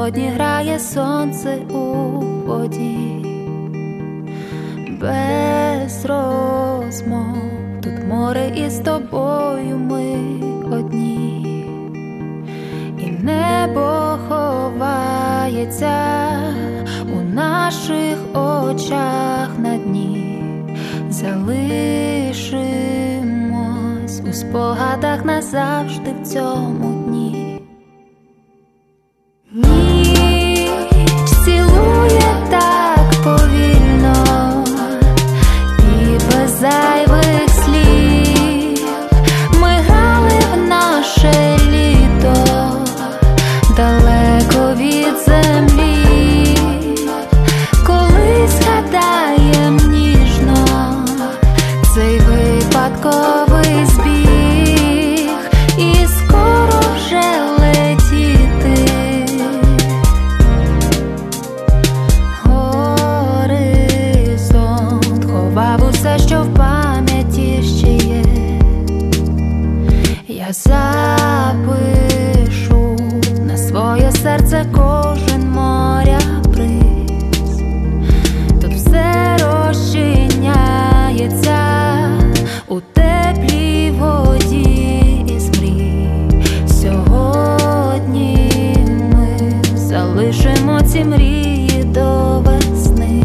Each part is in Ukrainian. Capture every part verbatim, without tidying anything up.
Сьогодні грає сонце у воді, без розмов, тут море і з тобою ми одні, і небо ховається у наших очах на дні. Залишимось у спогадах назавжди в цьому дні. Ніч цілує так повільно і без зайвих слів. Ми грали в наше літо далеко від землі. Колись згадаєм ніжно цей випадковий збіг, і скоро вже летіти. Горизонт ховав усе, що в пам'яті ще є. Я запишу на своє серце кожен моря бриз. Тут все розчиняється у теплій воді із мрій. Сьогодні ми залишимо ці мрії до весни.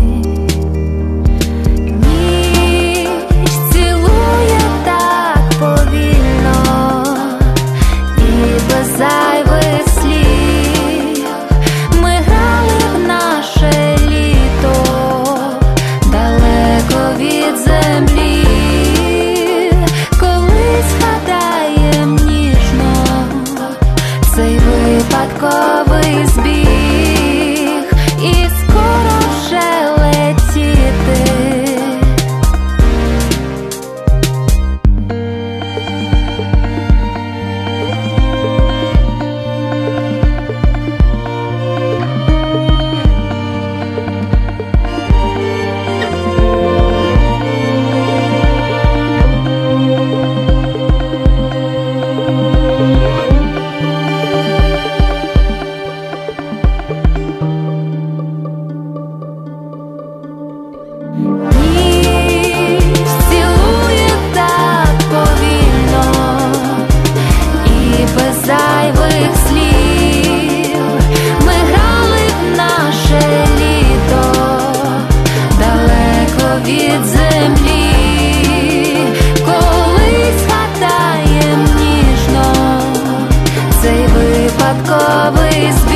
Ніч цілує так повільно і без зайвих слів. Ми грали в наше літо далеко від землі. Колись згадаєм ніжно цей випадковий збіг, і скоро вже летіти. Ніч цілує так повільно і без зайвих слів. Ми грали в наше літо далеко від землі. Колись згадаєм ніжно цей випадковий збіг.